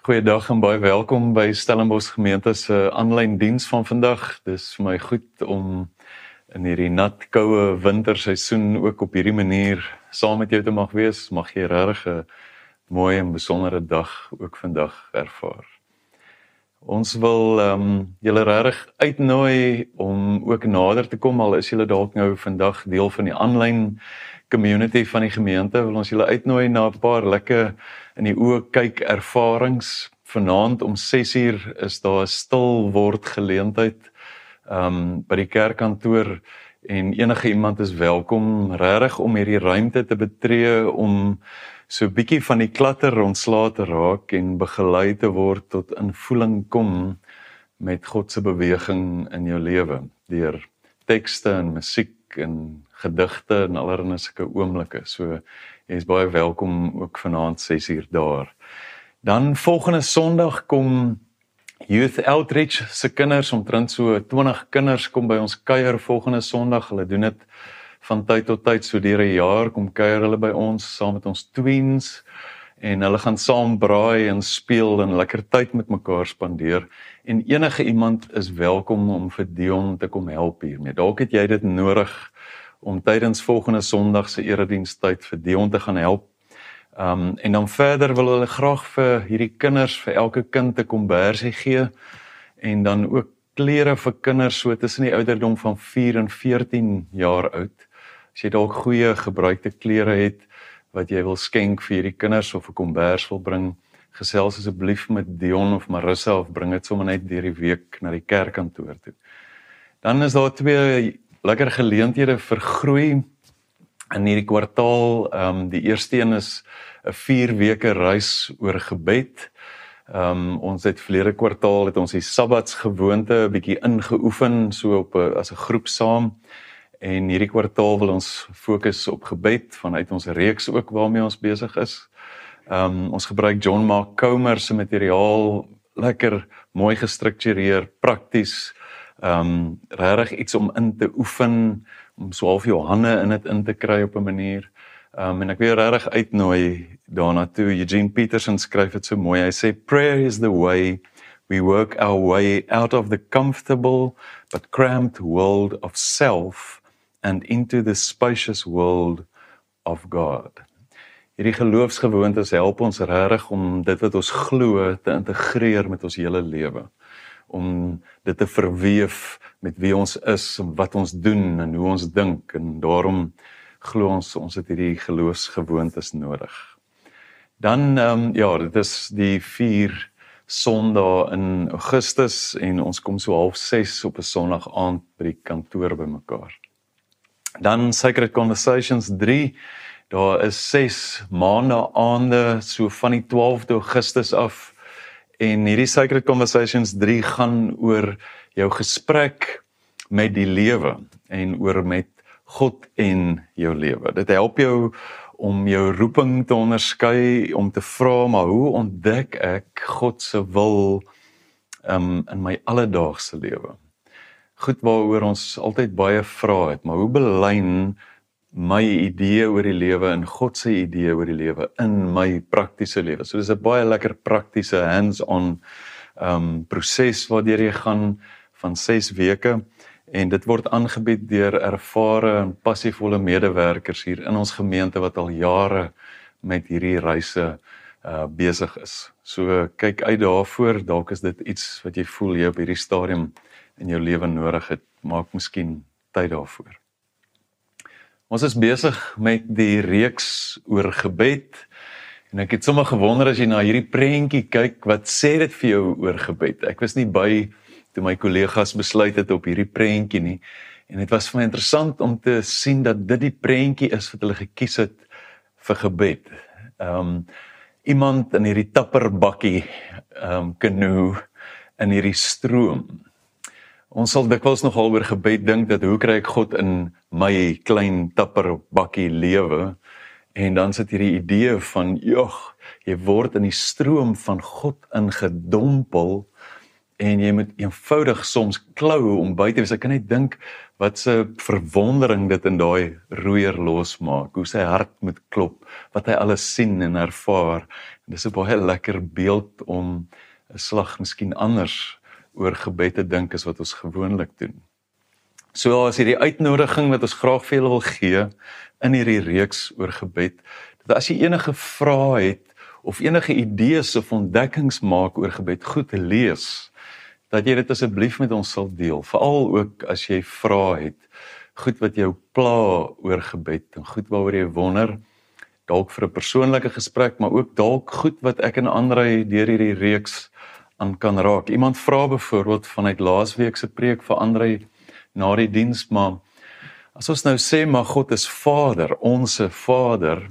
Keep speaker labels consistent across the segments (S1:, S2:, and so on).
S1: Goeiedag en baie welkom by Stellenbosch Gemeente se aanlyn diens van vandag. Dis vir my goed om in hierdie nat, koue winterseisoen ook op hierdie manier saam met jou te mag wees. Mag jy regtig 'n mooi en besondere dag ook vandag ervaar. Ons wil julle regtig uitnooi om ook nader te kom, al is julle dalk nou vandag deel van die aanlyn community van die gemeente, wil ons julle uitnooi na 'n paar lekker in die oë kyk ervarings. Vanaand om 6:00 is daar 'n stil word geleentheid by die kerkkantoor en enige iemand is welkom regtig om hierdie ruimte te betree om so 'n bietjie van die klatter ontslae te raak en begelei te word tot in voeling kom met God se beweging in jou lewe deur tekste en musiek en gedigte en allerlei sulke oomblikke. So jy is baie welkom ook vanaand 6:00 daar. Dan volgende Sondag kom Youth Outreach se kinders, omtrent so 20 kinders kom by ons kuier volgende Sondag. Hulle doen dit van tyd tot tyd, so deur 'n jaar kom kuier hulle by ons saam met ons tweens en hulle gaan saam braai en speel en lekker tyd met mekaar spandeer. En enige iemand is welkom om vir Dion te kom help hiermee. Dalk het jy dit nodig om tydens volgende Sondag se eredienstyd vir Dion te gaan help. En dan verder wil hulle graag vir hierdie kinders, vir elke kind 'n kombersie gee en dan ook klere vir kinders so tussen die ouderdom van 4 en 14 jaar oud. As jy dalk goeie gebruikte klere het wat jy wil skenk vir hierdie kinders of 'n kombers wil bring, gesels asseblief met Dion of Marissa of bring dit sommer net deur die week na die kerkkantoor toe. Dan is daar 2 lekker geleenthede vir groei in hierdie kwartaal. Die eerste een is 'n 4 weke reis oor gebed. Ons het verlede kwartaal het ons die sabbatsgewoonte 'n bietjie ingeoefen so op as 'n groep saam. En hierdie kwartaal wil ons fokus op gebed vanuit ons reeks ook waarmee ons besig is. Ons gebruik John Mark Comer se materiaal, lekker mooi gestruktureer, prakties, regtig iets om in te oefen, om so half jou hande in dit in te kry op 'n manier. En ek wil regtig uitnooi daarna toe. Eugene Peterson skryf dit so mooi. Hy sê, "Prayer is the way we work our way out of the comfortable but cramped world of self and into the spacious world of God." Hierdie geloofsgewoontes help ons regtig om dit wat ons glo te integreer met ons hele lewe. Om dit te verweef met wie ons is en wat ons doen en hoe ons dink, en daarom glo ons het hierdie geloofsgewoontes nodig. Dan, dit is die 4 Sondae in Augustus en ons kom so 5:30 op 'n Sondag aand by die kantoor bymekaar. Dan Sacred Conversations 3, daar is 6 maande aande so van die 12de Augustus af. En hierdie Sacred Conversations 3 gaan oor jou gesprek met die lewe en oor met God en jou lewe. Dit help jou om jou roeping te onderskei, om te vra, maar hoe ontdek ek God se wil in my alledaagse lewe? Goed waaroor ons altyd baie vra het, maar hoe belyn my idee oor die lewe en God se idee oor die lewe in my praktiese lewe? So dis 'n baie lekker praktiese hands-on proses waardeur jy gaan van 6 weke. En dit word aangebied deur ervare en passievolle medewerkers hier in ons gemeente wat al jare met hierdie reise besig is. So kyk uit daarvoor, dalk is dit iets wat jy voel jy op hierdie stadium in jou lewe nodig het, maak miskien tyd daarvoor. Ons is besig met die reeks oor gebed en ek het sommer gewonder as jy na hierdie prentjie kyk, wat sê dit vir jou oor gebed? Ek was nie by toe my kollegas besluit het op hierdie prentjie nie. En dit was vir my interessant om te sien dat dit die prentjie is wat hulle gekies het vir gebed. Iemand in hierdie tapperbakkie kanoe in hierdie stroom. Ons sal dikwels nogal oor gebed dink dat hoe kry ek God in my klein tapperbakkie lewe? En dan sit hierdie idee van, jy word in die stroom van God ingedompel en jy moet eenvoudig soms klou om by te wees. Ek kan net dink wat se verwondering dit in daai roeier losmaak, hoe sy hart moet klop, wat hy alles sien en ervaar. En dis 'n baie lekker beeld om 'n slag miskien anders oor gebed te dink as wat ons gewoonlik doen. So as hierdie uitnodiging wat ons graag vir julle wil gee in hierdie reeks oor gebed, dat as jy enige vrae het of enige idees of ontdekkings maak oor gebed, goed lees, dat jy dit asseblief met ons sal deel, veral ook as jy vrae het, goed wat jou pla oor gebed, en goed waaroor jy wonder, dalk vir 'n persoonlike gesprek, maar ook dalk goed wat ek en Andrei deur hierdie reeks aan kan raak. Iemand vra byvoorbeeld vanuit laasweek se preek vir Andrei na die diens, maar as ons nou sê, maar God is Vader, onse Vader,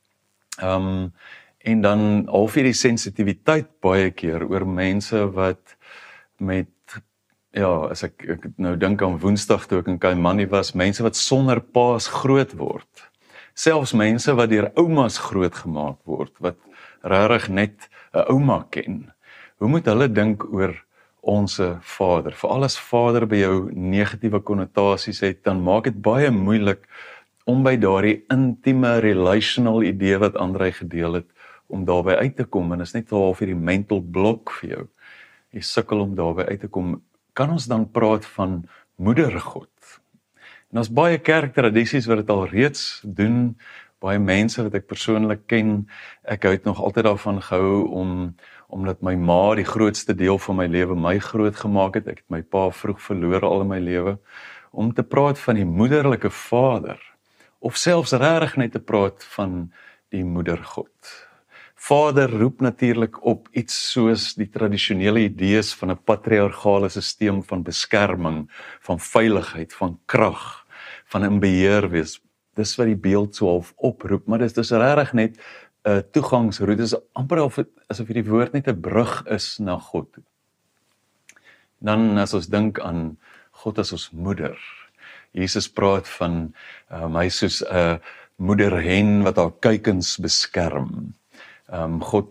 S1: en dan al vir die sensitiwiteit baie keer oor mense wat met, ja, as ek nou dink aan Woensdag toe ek in Kaimani was, mense wat sonder paas groot word. Selfs mense wat deur oumas groot gemaak word, wat regtig net 'n ouma ken. Hoe moet hulle dink oor onse Vader? Veral as Vader by jou negatiewe konnotasies het, dan maak dit baie moeilik om by daardie intieme relational idee wat Andrei gedeel het, om daarby uit te kom, en is net half hierdie mental blok vir jou. Jy sukkel om daarby uit te kom. Kan ons dan praat van moedergod? En ons baie kerktradisies wat dit al reeds doen, baie mense wat ek persoonlik ken, ek het nog altyd daarvan gehou omdat my ma die grootste deel van my lewe my groot gemaak het, ek het my pa vroeg verloor al in my lewe, om te praat van die moederlike Vader, of selfs regtig net te praat van die moedergod. Vader roep natuurlik op iets soos die tradisionele idees van 'n patriargale stelsel van beskerming, van veiligheid, van krag, van 'n beheer wees. Dis wat die beeld so half oproep, maar dis regtig net 'n toegangsroete. Dis amper asof hierdie woord net 'n brug is na God. Dan as ons dink aan God as ons moeder. Jesus praat van hy soos 'n moederhen wat haar kuikens beskerm. God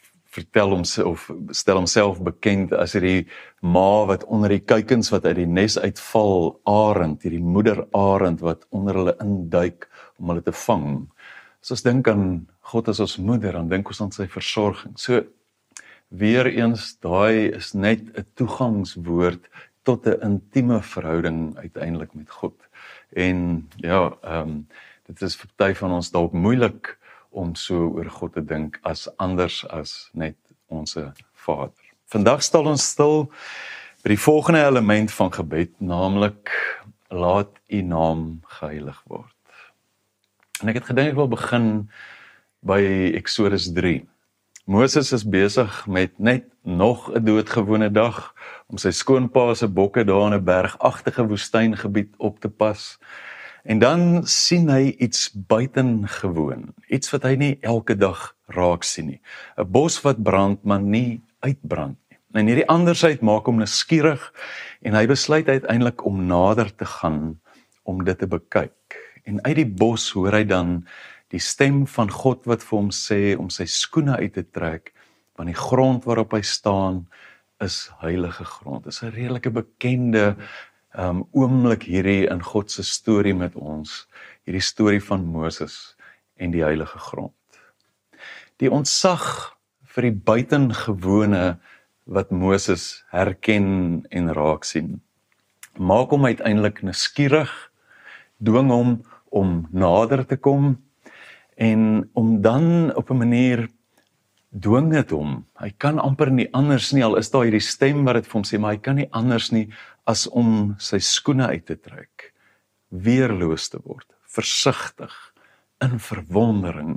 S1: stel homself bekend as hierdie ma wat onder die kuikens wat uit die nes uitval, arend, hierdie moederarend wat onder hulle induik om hulle te vang. As ons dink aan God as ons moeder, dan dink ons aan sy versorging. So, weer eens, daai is net 'n toegangswoord tot 'n intieme verhouding uiteindelik met God. En ja, dit is vir party van ons dalk moeilik om so oor God te dink as anders as net onse Vader. Vandag stel ons stil by die volgende element van gebed, naamlik laat U naam geheilig word. En ek het gedink ek wil begin by Eksodus 3. Moses is besig met net nog 'n doodgewone dag om sy skoonpa se bokke daar in 'n bergagtige woestyngebied op te pas. En dan sien hy iets buitengewoon, iets wat hy nie elke dag raak sien nie. 'n Bos wat brand, maar nie uitbrand nie. En hierdie andersheid maak hom nuuskierig en hy besluit uiteindelik om nader te gaan om dit te bekyk. En uit die bos hoor hy dan die stem van God wat vir hom sê om sy skoene uit te trek, want die grond waarop hy staan is heilige grond. Dit is 'n redelike bekende oomblik hierdie in God se storie met ons, hierdie storie van Moses en die heilige grond. Die ontzag vir die buitengewone wat Moses herken en raak sien, maak hom uiteindelik nuuskierig, dwing hom om nader te kom, en om dan op 'n manier dwing dit hom. Hy kan amper nie anders nie, al is daar hierdie stem wat dit vir hom sê, maar hy kan nie anders nie as om sy skoene uit te trek, weerloos te word, versigtig, in verwondering.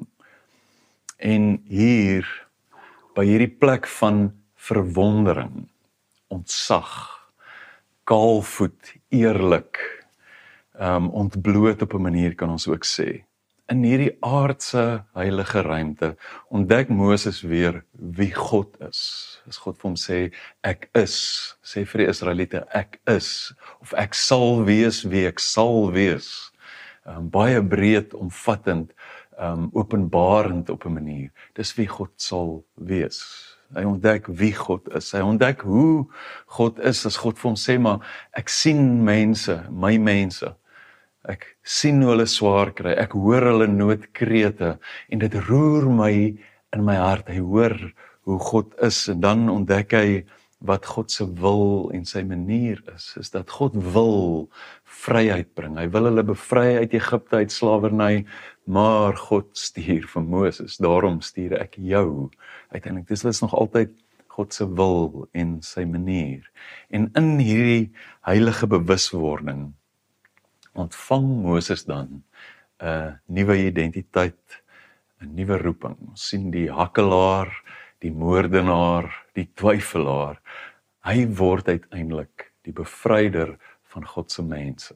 S1: En hier, by hierdie plek van verwondering, ontzag, kaalvoet, eerlik, ontbloot op 'n manier kan ons ook sê. In hierdie aardse heilige ruimte ontdek Moses weer wie God is. As God vir hom sê, ek is, sê vir die Israeliete, ek is, of ek sal wees wie ek sal wees. Baie breed, omvattend, openbarend op 'n manier. Dis wie God sal wees. Hy ontdek wie God is. Hy ontdek hoe God is as God vir hom sê, maar ek sien mense, my mense. Ek sien hoe hulle swaar kry, ek hoor hulle noodkrete en dit roer my in my hart. Hy hoor hoe God is en dan ontdek hy wat God se wil en sy manier is dat God wil vryheid bring. Hy wil hulle bevry uit Egipte, uit slawerny, maar God stuur vir Moses, daarom stuur ek jou. Uiteindelik, dis nog altyd God se wil en sy manier. En in hierdie heilige bewuswording ontvang Moses dan 'n nuwe identiteit, 'n nuwe roeping. Ons sien die hakkelaar, die moordenaar, die twyfelaar. Hy word uiteindelik die bevryder van God se mense.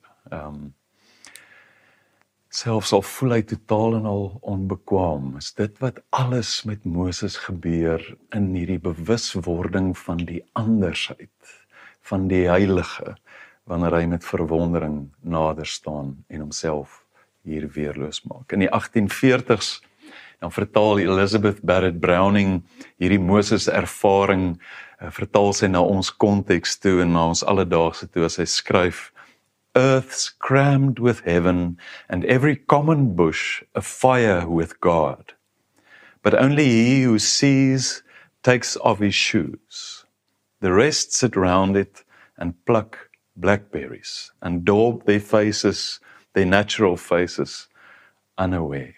S1: Selfs al voel hy totaal en al onbekwaam, is dit wat alles met Moses gebeur in hierdie bewuswording van die andersheid, van die heilige, wanneer hy met verwondering nader staan en homself hier weerloos maak. In die 1840s, dan vertaal Elizabeth Barrett Browning hierdie Moses ervaring, vertaal sy na ons konteks toe en na ons alledaagse toe as sy skryf, Earth's crammed with heaven and every common bush afire with God. But only he who sees takes off his shoes. The rest sit round it and pluck blackberries and daub their faces, their natural faces, unaware.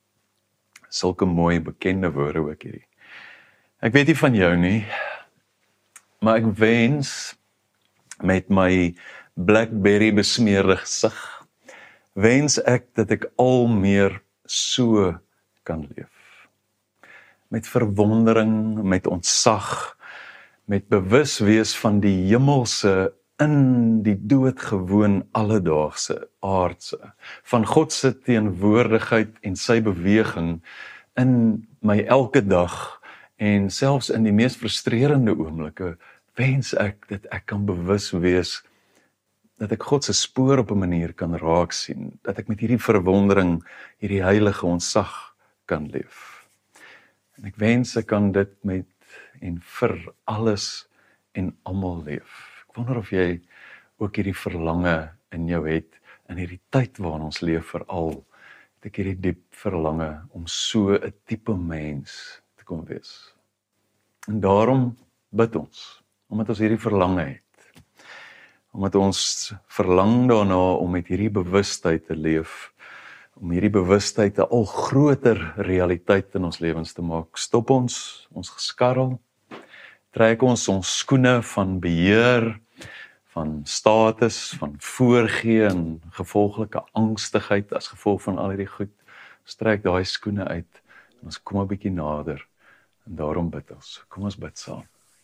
S1: Sulke mooi bekende woorde ook hierdie. Ek weet nie van jou nie, maar ek wens met my blackberry besmeerde gesig, wens ek dat ek al meer so kan leef. Met verwondering, met ontzag, met bewus wees van die hemelse in die doodgewoon alledaagse, aardse, van God se teenwoordigheid en sy beweging in my elke dag en selfs in die mees frustrerende oomblikke, wens ek dat ek kan bewus wees dat ek God se spoor op 'n manier kan raak sien, dat ek met hierdie verwondering, hierdie heilige ontzag kan leef. En ek wens ek kan dit met en vir alles en almal leef. Ek wonder of jy ook hierdie verlange in jou het, in hierdie tyd waarin ons leef veral, het ek hierdie diep verlange om so 'n tipe mens te kom wees. En daarom bid ons, omdat ons hierdie verlange het, omdat ons verlang daarna om met hierdie bewustheid te leef, om hierdie bewustheid 'n al groter realiteit in ons lewens te maak. Stop ons geskarrel, trek ons skoene van beheer, van status, van voorgee en gevolglike angstigheid as gevolg van al hierdie goed. Ons trek daai skoene uit en ons kom 'n bietjie nader en daarom bid ons. Kom ons bid saam.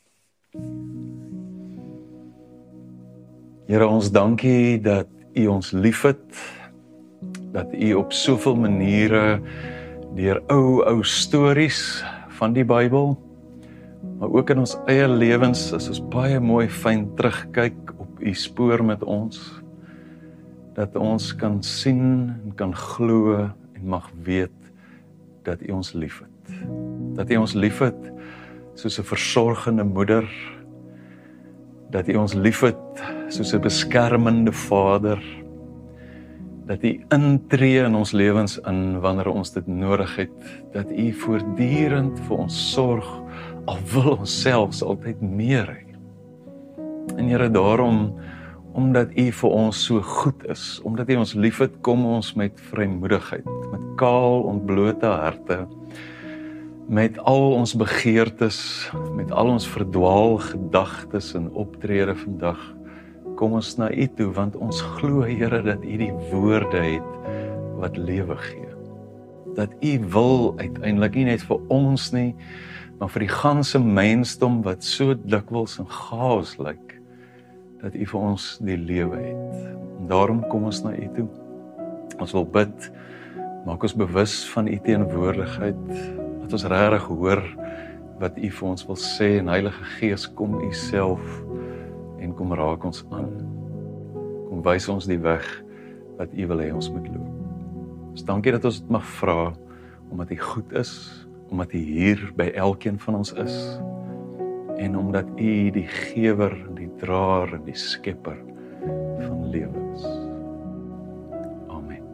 S1: Here, ons dankie dat U ons liefhet, dat U op soveel maniere deur ou stories van die Bybel, maar ook in ons eie lewens, as ons baie mooi fyn terugkyk op U spoor met ons, dat ons kan sien en kan glo en mag weet dat U ons liefhet. Dat U ons liefhet soos 'n versorgende moeder, dat U ons liefhet soos 'n beskermende Vader, dat U intree in ons lewens in wanneer ons dit nodig het, dat U voortdurend vir ons sorg, al wil ons selfs altyd meer hê. En Here, daarom, omdat U vir ons so goed is, omdat U ons liefhet, kom ons met vrymoedigheid, met kaal ontblote harte, met al ons begeertes, met al ons verdwaal gedagtes en optrede vandag, kom ons na U toe, want ons glo, Here, dat U die woorde het wat lewe gee. Dat U wil uiteindelik nie net vir ons nie, maar vir die ganse mensdom wat so dikwels in chaos lyk, dat U vir ons die lewe het. En daarom kom ons na U toe. Ons wil bid, maak ons bewus van U teenwoordigheid, dat ons regtig hoor wat U vir ons wil sê, en Heilige Gees, kom U self en kom raak ons aan. Kom wys ons die weg wat U wil hê ons moet loop. Ons dankie dat ons dit mag vra, omdat U goed is, omdat U hier by elkeen van ons is, en omdat U die gewer, die draer en die skepper van lewe is. Amen.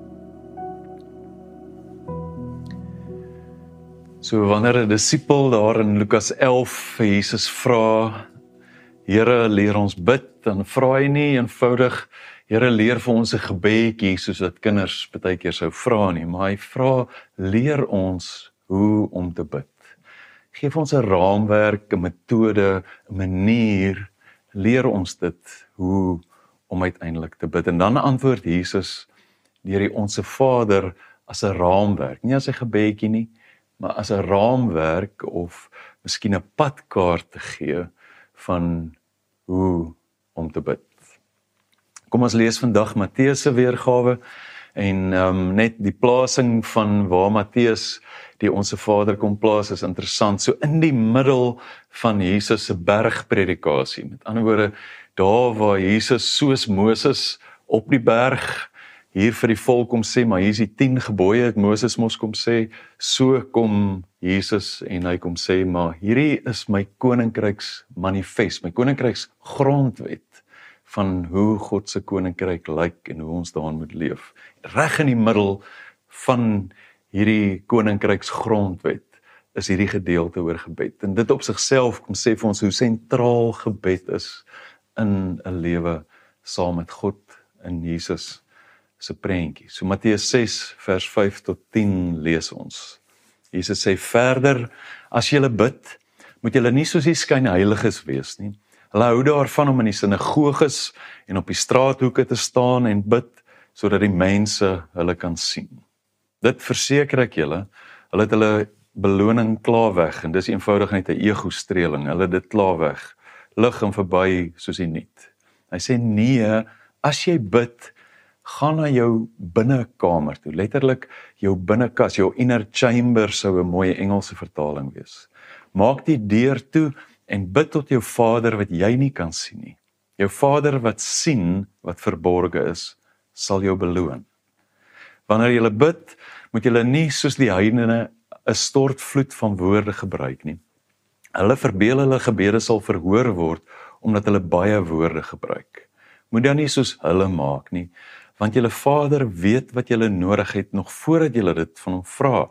S1: So wanneer 'n disipel daar in Lukas 11 vir Jesus vra, Here, leer ons bid, dan vra hy nie eenvoudig, Here, leer vir ons 'n gebedjie, soos wat kinders baie keer sou vra nie, maar hy vra, leer ons hoe om te bid. Geef ons 'n raamwerk, 'n metode, 'n manier, leer ons dit, hoe om uiteindelik te bid. En dan antwoord Jesus deur die Onse Vader as 'n raamwerk, nie as 'n gebedjie nie, maar as 'n raamwerk of miskien 'n padkaart te gee van hoe om te bid. Kom ons lees vandag Matteus se weergawe en net die plasing van waar Matteus die Onse Vader kom plaas is interessant. So in die middel van Jesus se bergpredikasie. Met ander woorde, daar waar Jesus soos Moses op die berg hier vir die volk kom sê, maar hier is die 10 gebooie het Moses mos kom sê, so kom Jesus en hy kom sê, maar hierdie is my koninkryks manifest, my koninkryks grondwet van hoe God se koninkryk lyk en hoe ons daarin moet leef. Reg in die middel van hierdie koninkryks grondwet is hierdie gedeelte oor gebed. En dit op sigself kom sê vir ons hoe sentraal gebed is in 'n lewe saam met God in Jesus se prentjie. So Matteus 6 vers 5 tot 10 lees ons. Jesus sê verder, as julle bid, moet julle nie soos die skynheiliges wees nie. Hulle hou daarvan om in die sinagoges en op die straathoeke te staan en bid, sodat die mense hulle kan sien. Dit verseker ek julle, hulle het hulle beloning klaar weg, en dis eenvoudig net 'n ego-streeling, hulle het dit klaar weg, lig en verby soos die niet. Hy sê nee, as jy bid, gaan na jou binnekamer toe, letterlik jou binnekas, jou inner chamber sou 'n mooi Engelse vertaling wees. Maak die deur toe en bid tot jou Vader wat jy nie kan sien nie. Jou Vader wat sien wat verborge is, sal jou beloon. Wanneer jy bid, moet jy nie soos die heidene 'n stortvloed van woorde gebruik nie. Hulle verbeel hulle gebede sal verhoor word, omdat hulle baie woorde gebruik. Moet dan nie soos hulle maak nie, want julle Vader weet wat julle nodig het, nog voordat julle dit van hom vra.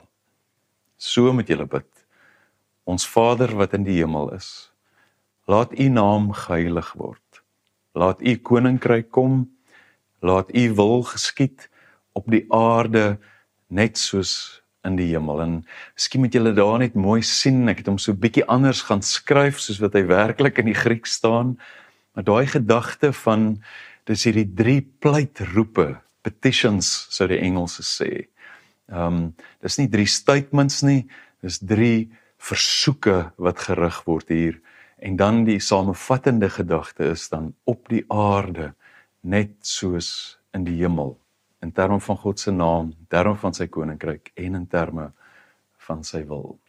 S1: So moet julle bid. Ons Vader wat in die hemel is, laat U naam geheilig word. Laat U koninkryk kom, laat U wil geskied op die aarde, net soos in die hemel. En miskien moet julle daar net mooi sien, ek het hom so bietjie anders gaan skryf, soos wat hy werklik in die Grieks staan, maar daai gedagte van, dis hierdie 3 pleitroepe, petitions, sou die Engelse sê. Dis nie 3 statements nie, dis 3 versoeke wat gerig word hier, en dan die samevattende gedagte is dan op die aarde, net soos in die hemel, in terme van God se naam, in terme van sy koninkryk, en in terme van sy wil.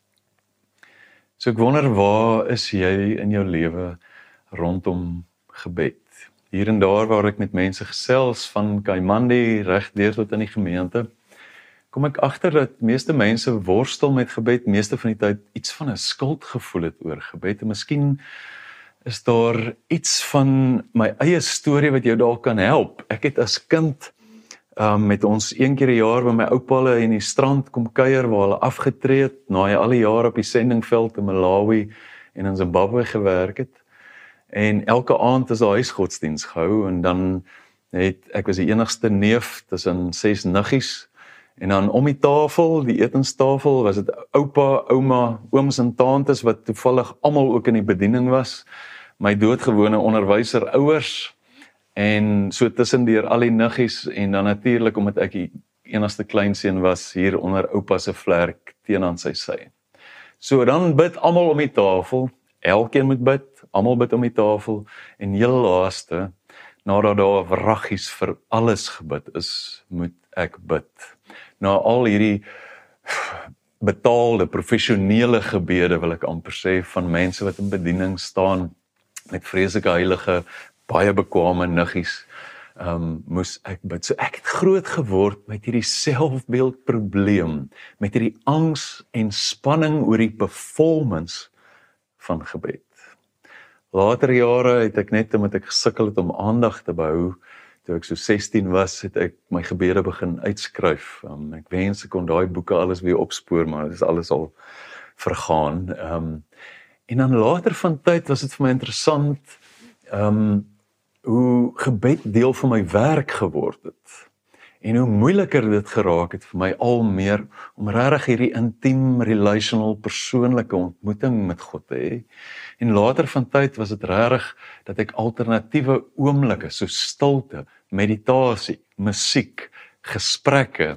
S1: So ek wonder, waar is jy in jou lewe rondom gebed? Hier en daar waar ek met mense gesels, van Kaimandi reg deur tot in die gemeente, kom ek agter dat meeste mense worstel met gebed, meeste van die tyd iets van 'n skuldgevoel het oor gebed, en miskien is daar iets van my eie storie wat jou dalk kan help. Ek het as kind met ons 1 keer 'n jaar by my oupa hulle in die strand kom kuier, waar hulle afgetree het, na hy al die jare op die sendingveld in Malawi en in Zimbabwe gewerk het. En elke aand is daar huisgodsdiens gehou, en dan ek was die enigste neef tussen 6 niggies, en dan om die tafel, die etenstafel, was dit oupa, ouma, ooms en tantes, wat toevallig almal ook in die bediening was, my doodgewone onderwyser ouers, en so tussendeur al die niggies, en dan natuurlik, omdat ek die enigste kleinseun was, hier onder oupa se vlerk, teen aan sy sy. So dan bid almal om die tafel, elkeen moet bid, almal bid om die tafel, en heel laaste, nadat daar wraggies vir alles gebid is, moet ek bid. Na al hierdie betaalde, professionele gebede, wil ek amper sê, van mense wat in bediening staan, met vreeslike heilige, baie bekwame niggies, moes ek bid. So ek het groot geword met hierdie selfbeeldprobleem, met hierdie angs en spanning oor die performance van gebed. Later jare het ek net, omdat ek gesukkel het om aandag te behou, toe ek so 16 was, het ek my gebede begin uitskryf. Ek wens ek kon daai boeke alles weer opspoor, maar dit is alles al vergaan. En dan later van tyd was dit vir my interessant, hoe gebed deel van my werk geword het. En hoe moeiliker dit geraak het vir my al meer, om regtig hierdie intiem, relational, persoonlike ontmoeting met God te hê. En later van tyd was dit regtig dat ek alternatiewe oomblikke, so stilte, meditasie, musiek, gesprekke,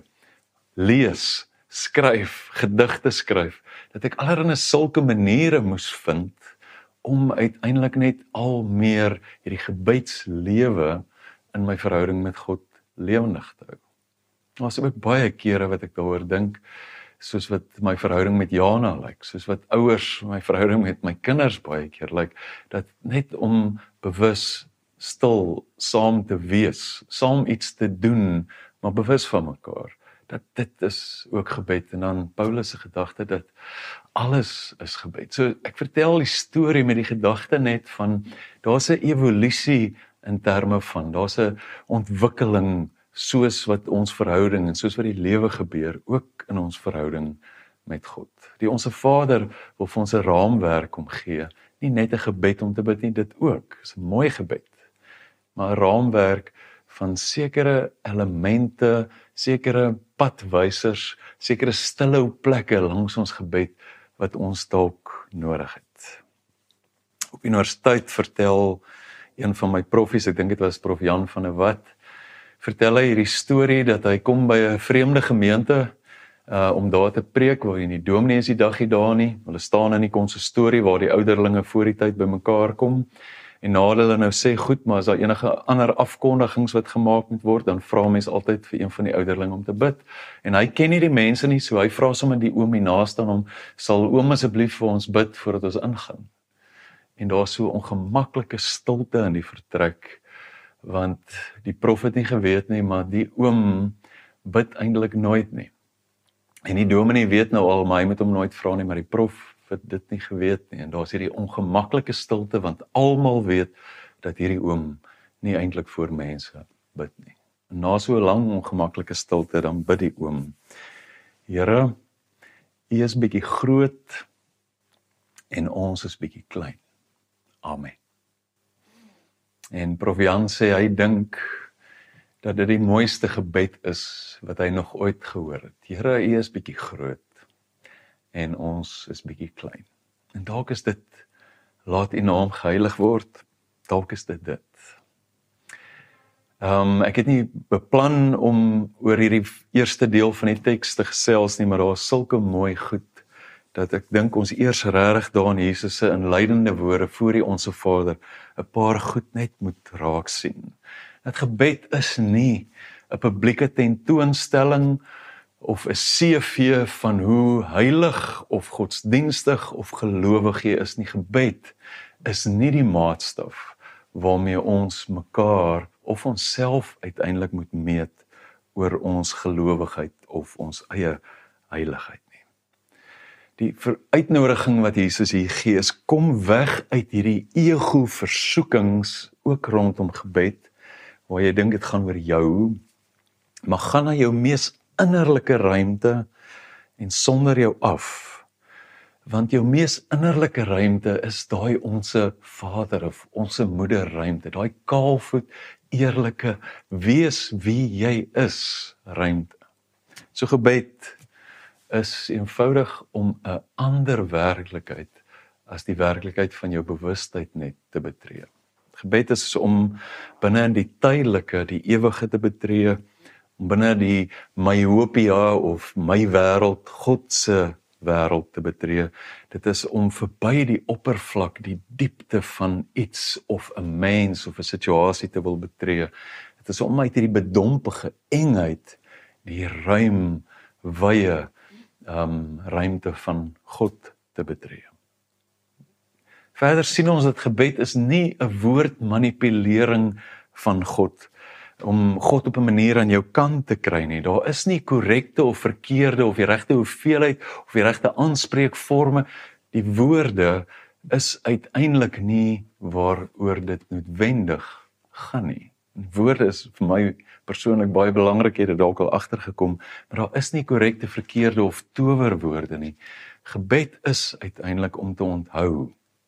S1: lees, skryf, gedigte skryf, dat ek allerlei sulke maniere moes vind, om uiteindelik net al meer hierdie gebedslewe in my verhouding met God lewendig te hou. Daar is ook baie kere wat ek daaroor dink, soos wat my verhouding met Jana lyk, soos wat ouers my verhouding met my kinders baie keer lyk, dat net om bewus stil saam te wees, saam iets te doen, maar bewus van mekaar, dat dit is ook gebed. En dan Paulus se gedagte dat alles is gebed. So ek vertel die storie met die gedagte net van, daar's 'n evolusie in terme van, daar's 'n ontwikkeling soos wat ons verhouding en soos wat die lewe gebeur, ook in ons verhouding met God. Die Onse Vader wil vir ons 'n raamwerk omgee, nie net 'n gebed om te bid nie, dit ook, is 'n mooi gebed, maar 'n raamwerk van sekere elemente, sekere padwysers, sekere stille plekke langs ons gebed, wat ons dalk nodig het. Op universiteit vertel een van my proffies, ek dink dit was prof Jan van der Walt, vertel hy hierdie storie dat hy kom by 'n vreemde gemeente om daar te preek, waar die dominee is die dag nie daar nie, hulle staan in die konsistorie waar die ouderlinge voor die tyd bymekaar kom, en nadat hulle nou sê, goed, maar as daar enige ander afkondigings wat gemaak moet word, dan vra mens altyd vir een van die ouderlinge om te bid, en hy ken nie die mense nie, so hy vra sommer die oom hier naaste aan hom, sal oom asseblief vir ons bid voordat ons ingaan. En daar is so ongemaklike stilte in die vertrek, want die prof het nie geweet nie, maar die oom bid eintlik nooit nie. En die dominee weet nou al, maar hy moet hom nooit vra nie, maar die prof het dit nie geweet nie. En daar is hierdie ongemaklike stilte, want almal weet dat hierdie oom nie eintlik voor mense bid nie. En na so 'n lang ongemaklike stilte, dan bid die oom, Here, U is bietjie groot en ons is bietjie klein. Amen. En prof Jan sê, hy dink dat dit die mooiste gebed is wat hy nog ooit gehoor het. Here, U is bietjie groot en ons is bietjie klein. En dalk is dit, laat U naam geheilig word, dalk is dit. Ek het nie beplan om oor hierdie eerste deel van die teks te gesels nie, maar daar is sulke mooi goed, dat ek dink ons eers regtig daar in Jesus se inleidende woorde voor die Onse Vader 'n paar goed net moet raak sien. Dat gebed is nie 'n publieke tentoonstelling of 'n CV van hoe heilig of godsdienstig of gelowig jy is nie. Gebed is nie die maatstaf waarmee ons mekaar of onsself uiteindelik moet meet oor ons gelowigheid of ons eie heiligheid. Die uitnodiging wat Jesus hier gee is, kom weg uit hierdie ego-versoekings, ook rondom gebed, waar jy dink dit gaan oor jou, maar gaan na jou mees innerlike ruimte en sonder jou af. Want jou mees innerlike ruimte is daai onse Vader of onse moeder ruimte, daai kaalvoet, eerlike, wees wie jy is ruimte. So gebed is eenvoudig om 'n ander werklikheid as die werklikheid van jou bewustheid net te betree. Gebed is om binne in die tydelike, die ewige te betree, om binne die myopia of my wêreld, God se wêreld te betree. Dit is om verby die oppervlak, die diepte van iets of 'n mens of 'n situasie te wil betree. Dit is om uit hierdie bedompige engheid die ruim, wye ruimte van God te betree. Verder sien ons dat gebed is nie 'n woordmanipulering van God, om God op 'n manier aan jou kant te kry nie. Daar is nie korrekte of verkeerde of die regte hoeveelheid of die regte aanspreekvorme. Die woorde is uiteindelik nie waaroor dit noodwendig gaan nie. Woorde is vir my persoonlik baie belangrik, het dit dalk al agtergekom, maar daar is nie korrekte, verkeerde of towerwoorde nie. Gebed is uiteindelik om te onthou,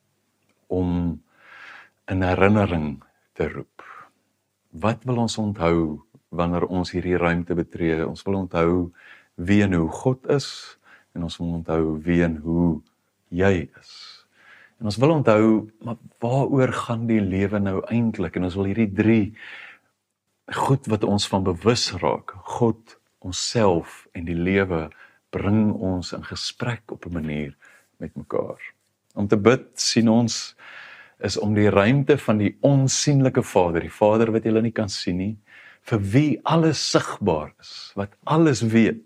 S1: om 'n herinnering te roep. Wat wil ons onthou wanneer ons hierdie ruimte betree? Ons wil onthou wie en hoe God is, en ons wil onthou wie en hoe jy is. En ons wil onthou, maar waaroor gaan die lewe nou eintlik? En ons wil hierdie 3 goed wat ons van bewus raak, God, onsself en die lewe, bring ons in gesprek op 'n manier met mekaar. Om te bid, sien ons, is om die ruimte van die onsigbare Vader, die Vader wat jy nie kan sien nie, vir wie alles sigbaar is, wat alles weet.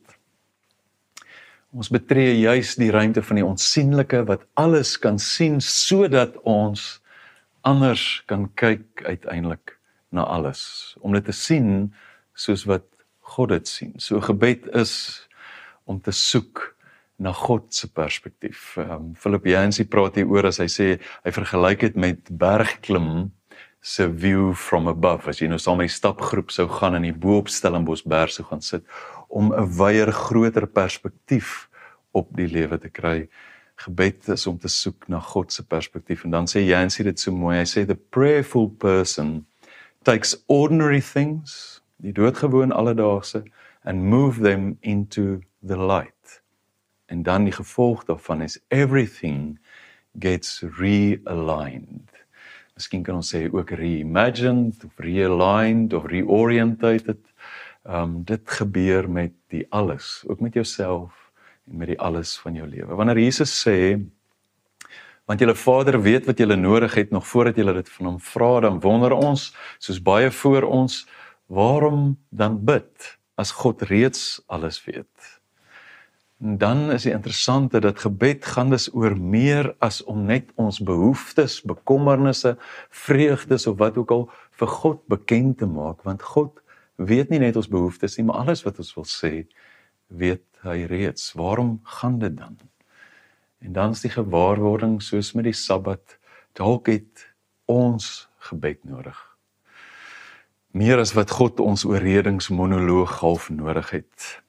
S1: Ons betree juis die ruimte van die onsigbare wat alles kan sien, sodat ons anders kan kyk uiteindelik na alles, om dit te sien soos wat God dit sien. So gebed is om te soek na God se perspektief. Philip Yancey praat hieroor as hy sê, hy vergelyk dit met bergklim se view from above. As jy nou saam met die stapgroep sou gaan en die bo op Stellenboschberg sou gaan sit, om 'n wyeer, groter perspektief op die lewe te kry. Gebed is om te soek na God se perspektief. En dan sê Yancey dit so mooi, hy sê, the prayerful person takes ordinary things, die doodgewoon alledaagse, and move them into the light. En dan die gevolg daarvan is, everything gets realigned. Miskien kan ons sê ook reimagined, of realigned, of reorientated. Dit gebeur met die alles, ook met jouself, en met die alles van jou lewe. Wanneer Jesus sê, want julle Vader weet wat julle nodig het, nog voordat julle dit van hom vra, dan wonder ons, soos baie voor ons, waarom dan bid, as God reeds alles weet? En dan is die interessante, dat gebed gaan dus oor meer as om net ons behoeftes, bekommernisse, vreugdes, of wat ook al, vir God bekend te maak, want God weet nie net ons behoeftes nie, maar alles wat ons wil sê, weet hy reeds. Waarom gaan dit dan? En dan is die gewaarwording, soos met die Sabbat, dalk het ons gebed nodig. Meer as wat God ons oorredingsmonoloog half nodig het.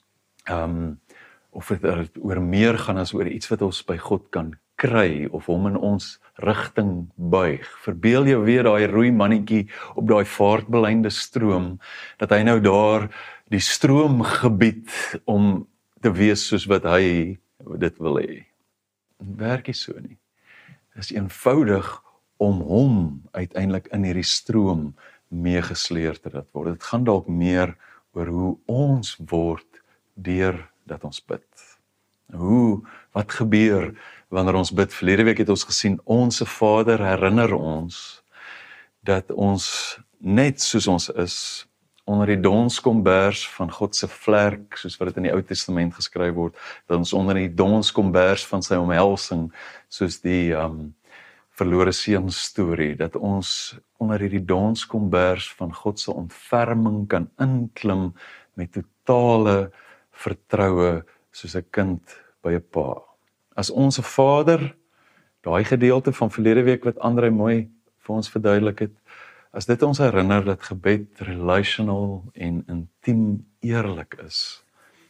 S1: Of dit oor meer gaan as oor iets wat ons by God kan kry, of hom in ons rigting buig. Verbeel jou weer daai rooi mannetjie op daai vaartbeleinde stroom, dat hy nou daar die stroom gebied om te wees soos wat hy dit wil hê. Dit werk nie so nie. Dit is eenvoudig om hom uiteindelik in hierdie stroom meegesleer te laat word. Dit gaan dalk meer oor hoe ons word deur dat ons bid. Wat gebeur wanneer ons bid? Verlede week het ons gesien, onse Vader herinner ons dat ons net soos ons is, onder die donskombers van God se vlerk, soos wat dit in die Ou Testament geskryf word, dat ons onder die donskombers van sy omhelsing, soos die verlore seun storie, dat ons onder hierdie donskombers van God se ontferming kan inklim met totale vertroue, soos 'n kind by 'n pa. As onse Vader, daai gedeelte van verlede week wat André mooi vir ons verduidelik het, as dit ons herinner dat gebed relational en intiem eerlik is,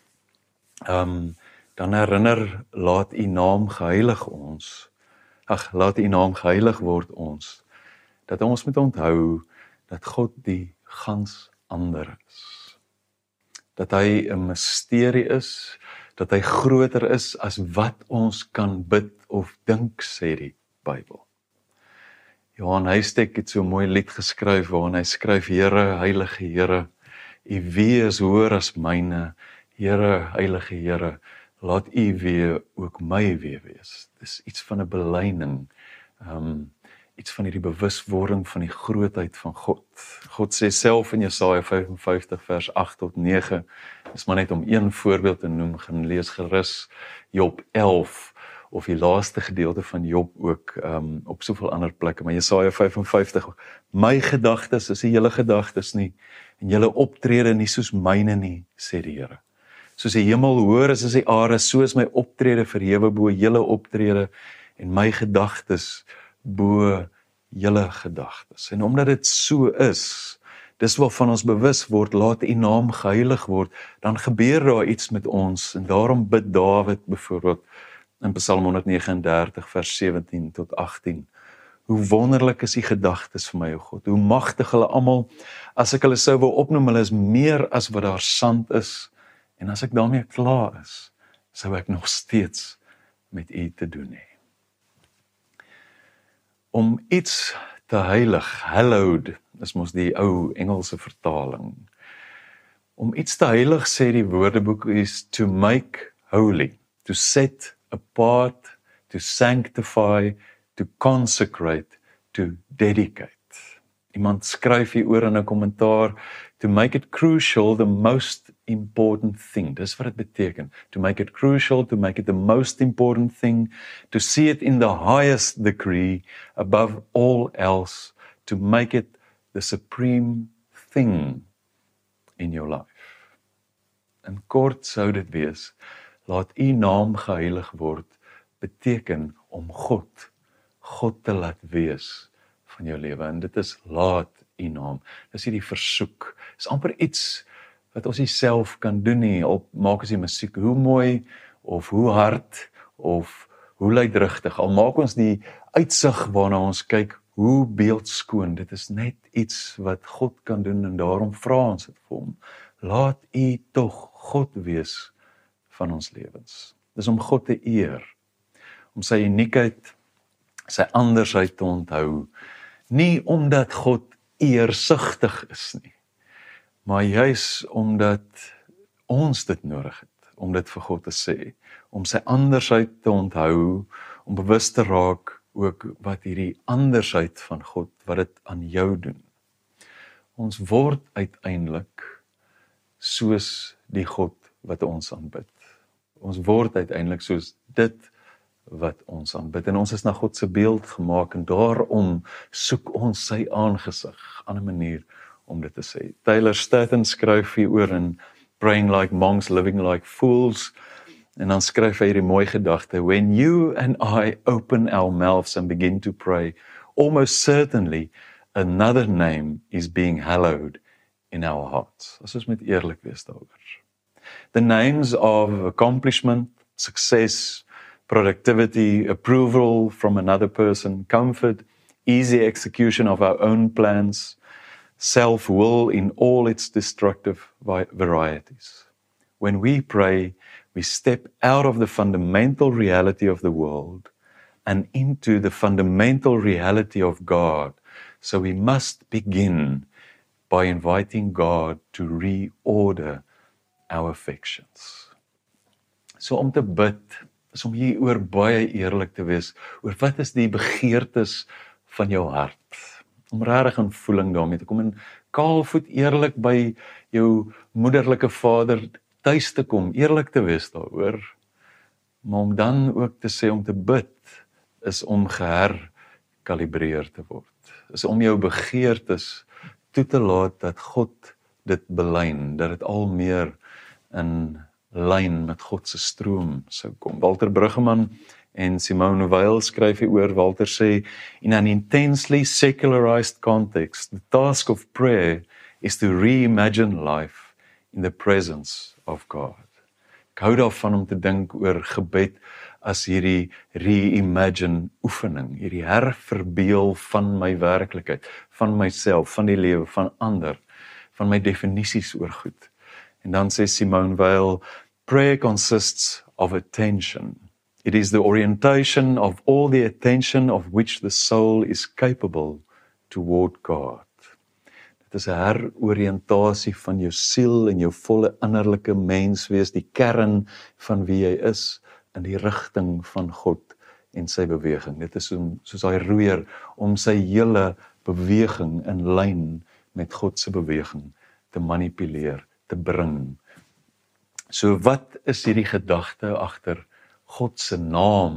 S1: dan herinner, laat u naam geheilig ons, laat u naam geheilig word ons, dat ons moet onthou, dat God die gans ander is. Dat hy 'n misterie is, dat hy groter is as wat ons kan bid of dink, sê die Bybel. Johan Huystek het so 'n mooi lied geskryf, waarin hy skryf, Here, heilige Here, u wee is hoër as myne, Here, heilige Here, laat u wee ook my wee wees. Dis iets van 'n belyning, iets van hierdie bewuswording van die grootheid van God. God sê self in Jesaja 55 vers 8 tot 9, dis maar net om een voorbeeld te noem, gaan lees gerus Job 11, of die laaste gedeelte van Job ook, op soveel ander plekke, maar Jesaja 55, my gedagtes is nie julle gedagtes nie, en julle optrede nie soos myne nie, sê die Here. Soos die hemel hoër is as die aarde, so is my optrede verhewe bo julle optrede, en my gedagtes bo julle gedagtes. En omdat dit so is, dis waarvan ons bewus word, laat u naam geheilig word, dan gebeur daar iets met ons, en daarom bid Dawid byvoorbeeld, in Psalm 139 vers 17 tot 18, hoe wonderlik is die gedagtes vir my, o God, hoe magtig hulle almal, as ek hulle sou wil opnoem, hulle is meer as wat daar sand is, en as ek daarmee klaar is, sou ek nog steeds met u te doen hê. Om iets te heilig, hallowed, is mos die ou Engelse vertaling. Om iets te heilig, sê die Woordeboek, is to make holy, to set apart, to sanctify, to consecrate, to dedicate. Iemand skryf hier oor in 'n kommentaar, to make it crucial, the most important thing. Dis wat dit beteken. To make it crucial, to make it the most important thing, to see it in the highest degree, above all else, to make it the supreme thing in your life. In kort sou dit wees, laat u naam geheilig word, beteken om God te laat wees van jou lewe, en dit is laat u naam, dis hierdie versoek, is amper iets wat ons nie self kan doen nie, op maak ons die musiek hoe mooi, of hoe hard, of hoe luidrigtig, al maak ons die uitsig waarna ons kyk, hoe beeldskoon, dit is net iets wat God kan doen, en daarom vra ons dit vir hom, laat u tog God wees van ons lewens, dis om God te eer, om sy uniekheid, sy andersheid te onthou, nie omdat God eersugtig is nie, maar juis omdat ons dit nodig het, om dit vir God te sê, om sy andersheid te onthou, om bewus te raak ook wat hierdie andersheid van God, wat dit aan jou doen. Ons word uiteindelik soos die God wat ons aanbid. Ons word uiteindelik soos dit wat ons aanbid, en ons is na God se beeld gemaak, en daarom soek ons sy aangesig, aan 'n manier om dit te sê. Taylor Staton skryf hier oor in Praying Like Monks, Living Like Fools, en dan skryf hy hierdie mooi gedagte, when you and I open our mouths and begin to pray, almost certainly another name is being hallowed in our hearts. As ons moet eerlik wees daaroor. The names of accomplishment, success, productivity, approval from another person, comfort, easy execution of our own plans, self-will in all its destructive varieties. When we pray, we step out of the fundamental reality of the world and into the fundamental reality of God. So we must begin by inviting God to reorder our affections. So om te bid, is om hieroor baie eerlik te wees, oor wat is die begeertes van jou hart, om regtig in voeling daarmee te kom, en kaalvoet eerlik by jou moederlike vader tuis te kom, eerlik te wees daaroor, maar om dan ook te sê, om te bid, is om geherkalibreer te word, is om jou begeertes toe te laat, dat God dit belyn, dat dit al meer in lyn met God se stroom sou kom. Walter Bruggeman en Simone Weil skryf hieroor. Walter sê, in an intensely secularized context, the task of prayer is to reimagine life in the presence of God. Ek hou daarvan om te dink oor gebed as hierdie reimagine oefening, hierdie herverbeel van my werklikheid, van myself, van die lewe, van ander, van my definisies oor goed. En dan sê Simone Weil, prayer consists of attention. It is the orientation of all the attention of which the soul is capable toward God. Dit is 'n heroriëntasie van jou siel en jou volle innerlike menswees, die kern van wie jy is, in die rigting van God en sy beweging. Dit is soos daai roeier om sy hele beweging in lyn met God se beweging te manipuleer, te bring. So wat is hierdie gedagte agter God se naam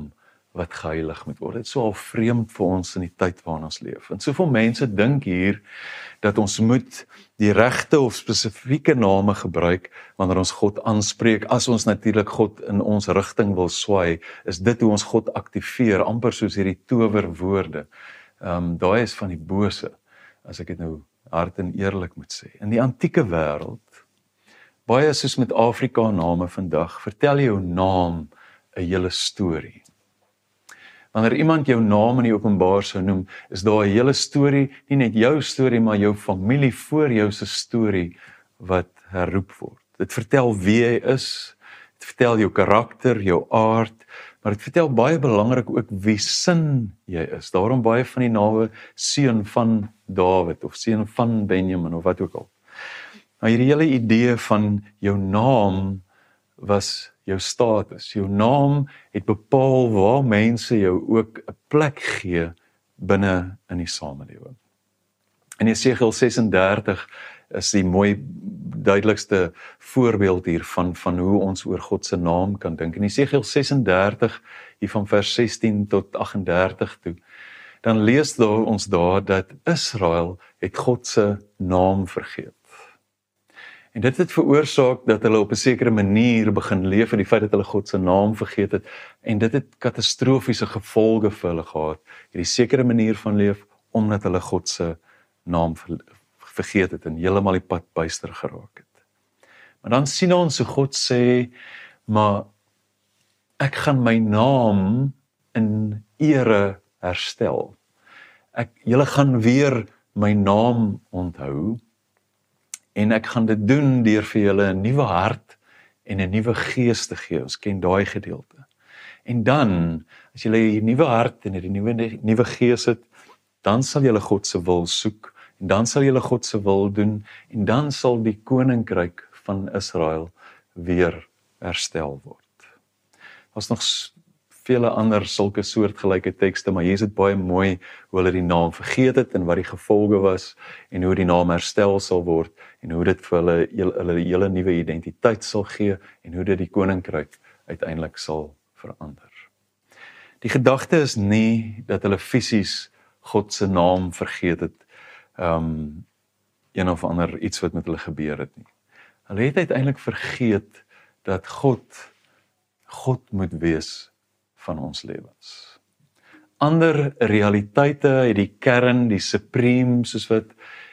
S1: wat geheilig moet word. Dit is so al vreemd vir ons in die tyd waarin ons leef. En soveel mense dink hier dat ons moet die regte of spesifieke name gebruik wanneer ons God aanspreek. As ons natuurlik God in ons rigting wil swaai, is dit hoe ons God aktiveer, amper soos hierdie towerwoorde. Daai is van die bose, as ek dit nou hard en eerlik moet sê. In die antieke wêreld, baie soos met Afrika name vandag, vertel jou naam 'n hele storie. Wanneer iemand jou naam in die openbaar sou noem, is daar 'n hele storie, nie net jou storie, maar jou familie voor jou se storie wat herroep word. Dit vertel wie jy is, dit vertel jou karakter, jou aard, maar dit vertel baie belangrik ook wie sin jy is. Daarom baie van die name seun van Dawid of seun van Benjamin of wat ook al. Nou hierdie hele idee van jou naam was jou status. Jou naam het bepaal waar mense jou ook 'n plek gee binne in die samelewing. In Jesegiel 36 is die mooi duidelikste voorbeeld hiervan van hoe ons oor God se naam kan dink. In Jesegiel 36 hier van vers 16 tot 38 toe, dan lees ons daar dat Israel het God se naam vergeet. En dit het veroorsaak dat hulle op 'n sekere manier begin leef in die feit dat hulle God se naam vergeet het, en dit het katastrofiese gevolge vir hulle gehad, hierdie sekere manier van leef, omdat hulle God se naam vergeet het en heeltemal die pad byster geraak het. Maar dan sien ons hoe God sê, maar ek gaan my naam in ere herstel. Julle gaan weer my naam onthou, en ek gaan dit doen deur vir julle 'n nuwe hart en 'n nuwe gees te gee. Ons ken daai gedeelte. En dan, as julle hierdie nuwe hart en hierdie nuwe gees het, dan sal julle God se wil soek, en dan sal julle God se wil doen, en dan sal die koninkryk van Israel weer herstel word. Daar's nog vele ander sulke soortgelyke tekste, maar hier is dit baie mooi hoe hulle die naam vergeet het en wat die gevolge was, en hoe die naam herstel sal word, en hoe dit vir hulle hele nuwe identiteit sal gee, en hoe dit die koninkryk uiteindelik sal verander. Die gedagte is nie dat hulle fisies God se naam vergeet het, een of ander iets wat met hulle gebeur het nie. Hulle het uiteindelik vergeet dat God moet wees van ons lewens. Ander realiteite het die kern, die supreme, soos wat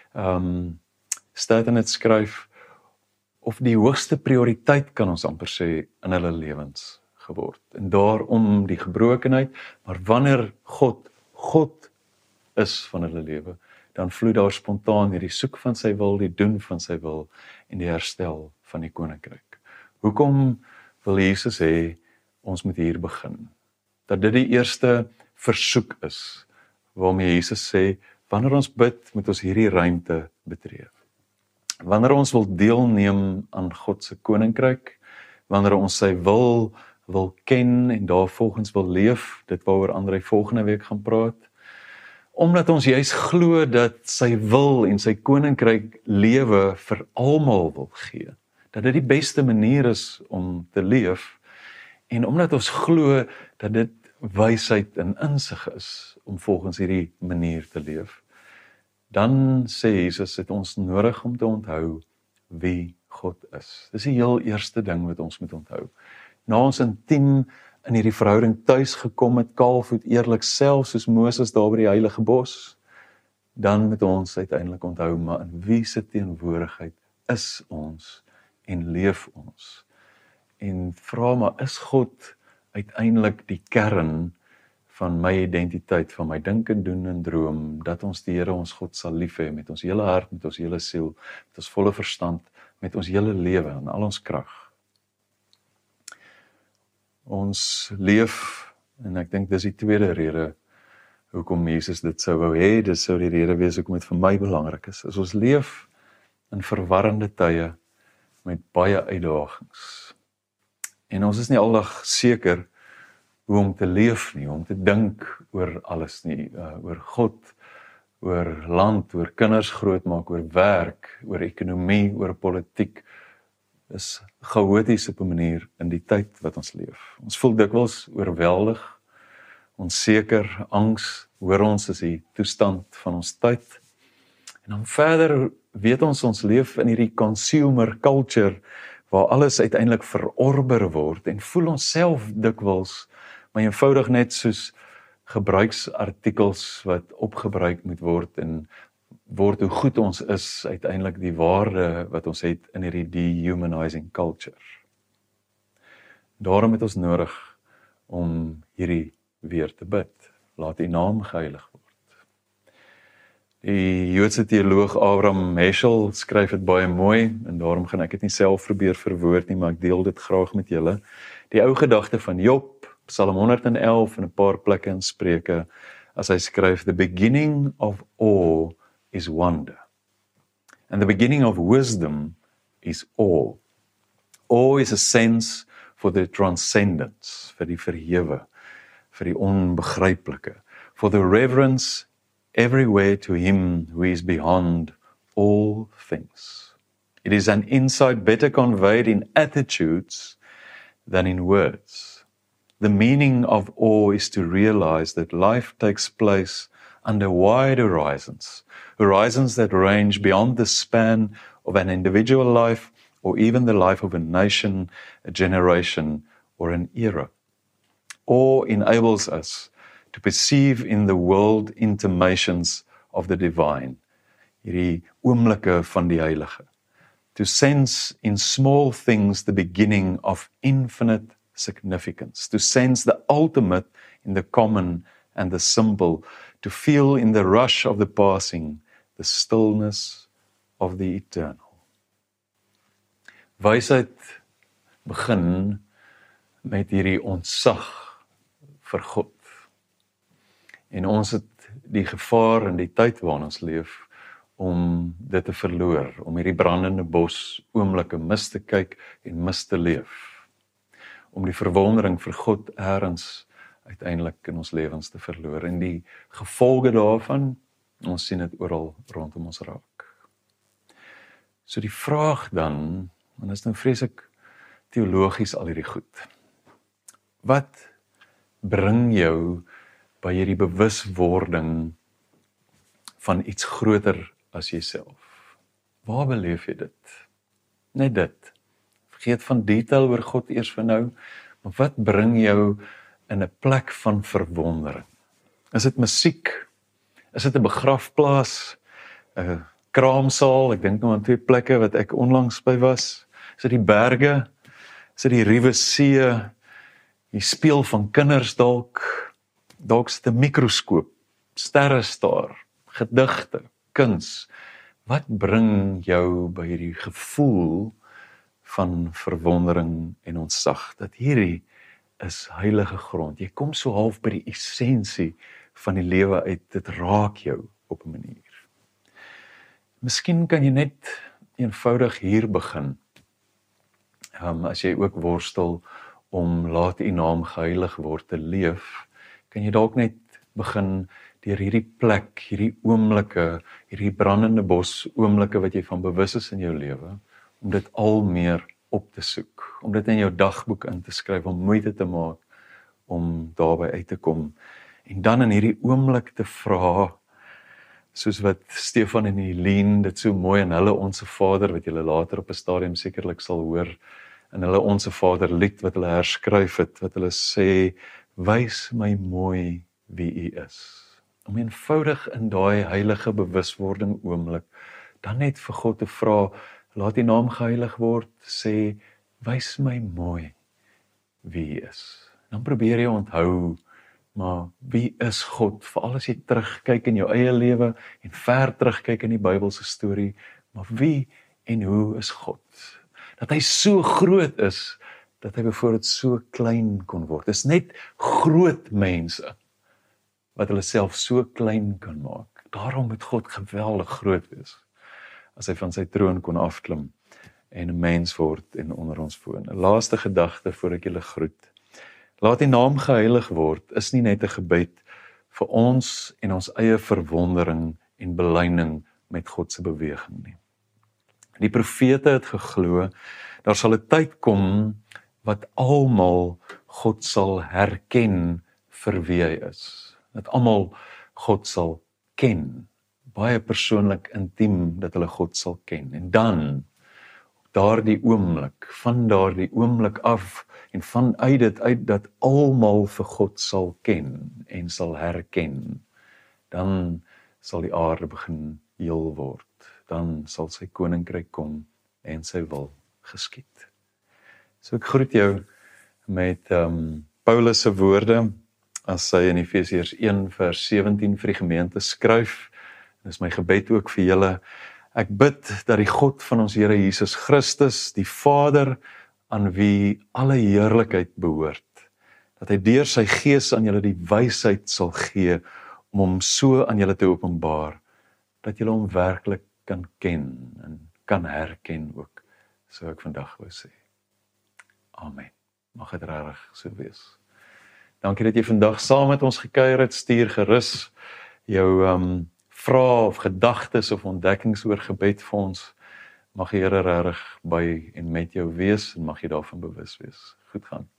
S1: Staten het skryf, of die hoogste prioriteit kan ons amper sê in hulle lewens geword. En daarom die gebrokenheid, maar wanneer God is van hulle lewe, dan vloei daar spontaan hierdie soek van sy wil, die doen van sy wil en die herstel van die koninkryk. Hoekom wil Jesus hê ons moet hier begin? Dat dit die eerste versoek is, waarmee Jesus sê, wanneer ons bid, moet ons hierdie ruimte betree. Wanneer ons wil deelneem aan God se koninkryk, wanneer ons sy wil ken en daarvolgens wil leef, dit waaroor Andrei volgende week gaan praat, omdat ons juis glo dat sy wil en sy koninkryk lewe vir almal wil gee, dat dit die beste manier is om te leef, en omdat ons glo dat dit wysheid en insig is om volgens hierdie manier te leef, dan sê Jesus, het ons nodig om te onthou wie God is. Dis die heel eerste ding wat ons moet onthou. Na ons intiem in hierdie verhouding tuis gekom het, kaalvoet eerlik self, soos Moses daar by die heilige bos, dan moet ons uiteindelik onthou, maar in wie se teenwoordigheid is ons en leef ons. En vra maar, is God uiteindelik die kern van my identiteit, van my dink en doen en droom, dat ons die Here ons God sal lief hê met ons hele hart, met ons hele siel, met ons volle verstand, met ons hele lewe en al ons krag. Ons leef, en ek dink dis die tweede rede hoekom Jesus dit sou wou hê, dit sou die rede wees hoekom dit vir my belangrik is. As ons leef in verwarrende tye met baie uitdagings. En ons is nie aldag seker hoe om te leef nie, om te dink oor alles nie, oor God, oor land, oor kinders grootmaak, oor werk, oor ekonomie, oor politiek. Is chaoties op 'n manier in die tyd wat ons leef. Ons voel dikwels oorweldig, onseker, angs, hoor ons is die toestand van ons tyd. En dan verder weet ons leef in hierdie consumer culture, waar alles uiteindelik verorber word, en voel ons self dikwels, maar eenvoudig net soos gebruiksartikels wat opgebruik moet word, en word hoe goed ons is, uiteindelik die waarde wat ons het in hierdie dehumanizing culture. Daarom het ons nodig om hierdie weer te bid. Laat U naam geheilig word. Die Joodse teoloog Abraham Heschel skryf dit baie mooi, en daarom gaan ek dit nie self probeer verwoord nie, maar ek deel dit graag met julle. Die ou gedagte van Job, Psalm 111 en 'n paar plekke in Spreuke, as hy skryf, the beginning of awe is wonder, and the beginning of wisdom is awe. Awe is a sense for the transcendence, vir die verhewe, vir die onbegryplike, for the reverence everywhere to Him who is beyond all things. It is an insight better conveyed in attitudes than in words. The meaning of awe is to realize that life takes place under wide horizons, horizons that range beyond the span of an individual life or even the life of a nation, a generation, or an era. Awe enables us to perceive in the world intimations of the divine, hierdie oomblikke van die heilige, to sense in small things the beginning of infinite significance, to sense the ultimate in the common and the simple, to feel in the rush of the passing the stillness of the eternal. Wysheid begin met hierdie ontzag vir God. En ons het die gevaar in die tyd waarin ons leef om dit te verloor, om hierdie brandende bos oomblikke mis te kyk en mis te leef. Om die verwondering vir God eers uiteindelik in ons lewens te verloor. En die gevolge daarvan, ons sien dit oral rondom ons raak. So die vraag dan, en is nou vreeslik teologies al hierdie goed. Wat bring jou by hierdie bewuswording van iets groter as jouself? Waar beleef jy dit? Net dit. Vergeet van detail oor God eers vir nou, maar wat bring jou in 'n plek van verwondering? Is dit musiek? Is dit 'n begrafplaas? 'n kraamsaal? Ek dink nou aan 2 plekke wat ek onlangs by was. Is dit die berge? Is dit die ruwe see? Die speel van kinders dalk? Dalk is dit 'n mikroskoop, sterrestaar, gedigte, kuns. Wat bring jou by hierdie gevoel van verwondering en ontzag, dat hierdie is heilige grond? Jy kom so half by die essensie van die lewe uit, dit raak jou op 'n manier. Miskien kan jy net eenvoudig hier begin, as jy ook worstel om laat U naam geheilig word te leef, kan jy dalk net begin deur hierdie plek, hierdie oomblikke, hierdie brandende bos oomblikke wat jy van bewus is in jou lewe, om dit al meer op te soek, om dit in jou dagboek in te skryf, om moeite te maak om daarby uit te kom, en dan in hierdie oomblik te vra, soos wat Stefan en Helene dit so mooi in hulle Onse Vader, wat julle later op 'n stadium sekerlik sal hoor, in hulle Onse Vader lied wat hulle herskryf het, wat hulle sê, wys my mooi wie U is. Om eenvoudig in daai heilige bewuswording oomblik, dan net vir God te vra, laat U naam geheilig word, sê, wys my mooi wie U is. Dan probeer jy onthou, maar wie is God? Veral as jy terugkyk in jou eie lewe, en ver terugkyk in die Bybelse storie, maar wie en hoe is God? Dat hy so groot is, dat hy byvoorbeeld so klein kon word. Dis net groot mense, wat hulle self so klein kan maak. Daarom moet God geweldig groot wees, as hy van sy troon kon afklim, en 'n mens word en onder ons woon. 'n Laaste gedagte voor ek julle groet. Laat die naam geheilig word, is nie net 'n gebed vir ons en ons eie verwondering en belyning met God se beweging nie. Die profete het geglo, daar sal 'n tyd kom wat almal God sal herken vir wie hy is. Dat almal God sal ken, baie persoonlik, intiem, dat hulle God sal ken. En dan, van daardie oomblik af, en vanuit dit uit, dat almal vir God sal ken, en sal herken, dan sal die aarde begin heel word. Dan sal sy koninkryk kom, en sy wil geskied. So ek groet jou met Paulus se woorde, as hy in Efesiërs 1 vers 17 vir die gemeente skryf. Dit is my gebed ook vir julle. Ek bid dat die God van ons Here Jesus Christus, die Vader, aan wie alle heerlikheid behoort, dat hy deur sy Gees aan julle die wysheid sal gee, om hom so aan julle te openbaar, dat julle hom werklik kan ken, en kan herken ook, so ek vandag wou sê. Amen. Mag dit regtig so wees. Dankie dat jy vandag saam met ons gekuier het. Stuur gerus jou vrae of gedagtes of ontdekkings oor gebed vir ons. Mag die Here regtig by en met jou wees, en mag jy daarvan bewus wees. Goed gaan.